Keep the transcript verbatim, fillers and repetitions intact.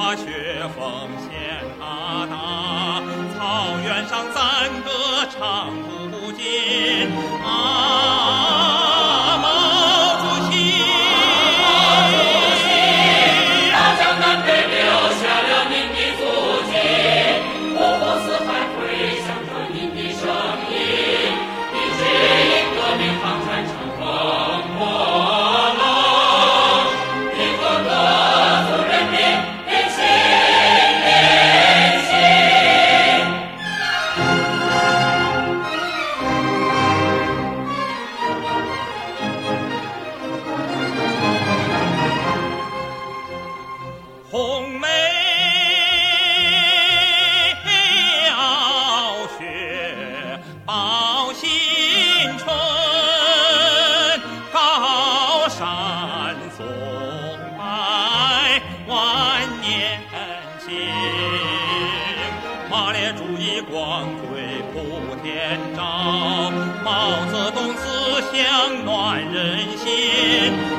把雪峰献大大，草原上赞歌唱不尽啊。红梅飘雪报新春，高山松柏万年青。马列主义光辉普天照，毛泽东思想暖人心。